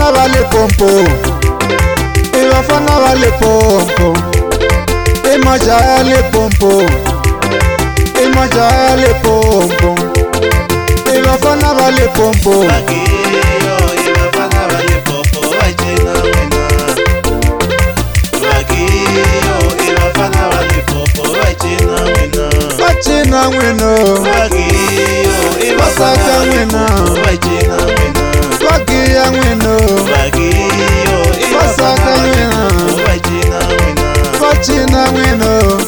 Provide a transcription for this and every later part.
bafana vale pompo, bafana vale pompo, majaya le pompo, majaya le pompo, bafana vale pompo. Bachina mwino, basaka mwino, bagia mwino, basaka mwino, bachina mwino.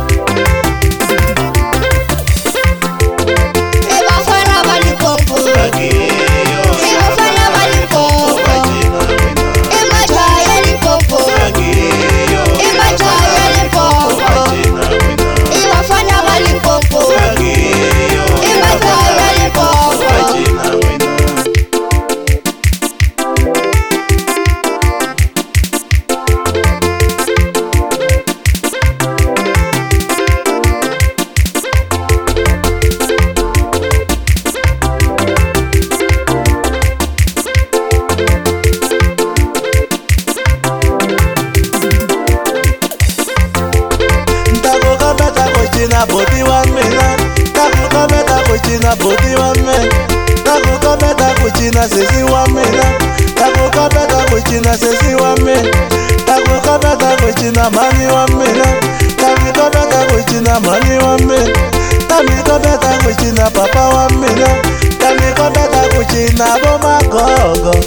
Body one man, taku kabeta kuchina body one man, taku kabeta kuchina sesi one man, taku kabeta kuchina sesi one man, taku kabeta kuchina money one man, taku kabeta kuchina money one man, taku kabeta kuchina papa one man, taku kabeta kuchina boma gogo.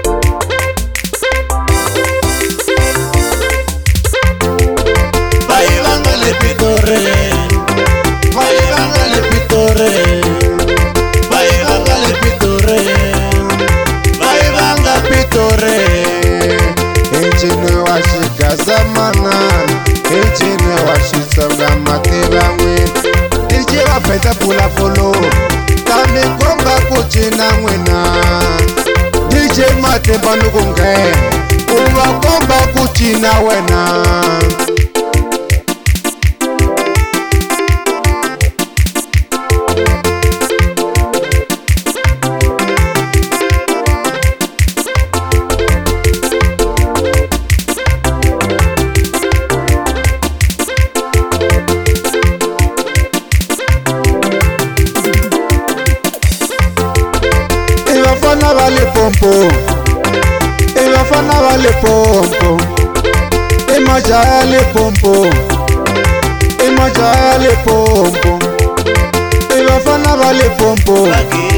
Bailando le pitore. Echine washika zamana, echine washisonga mateba mwe. Ichi wapeta pula folo, kami konga kuchina mwena. DJ mateba nukunge, uwa komba kuchina wena. Bafana vale pompo, bafana vale pompo, majaya le pompo, majaya le pompo, bafana vale pompo.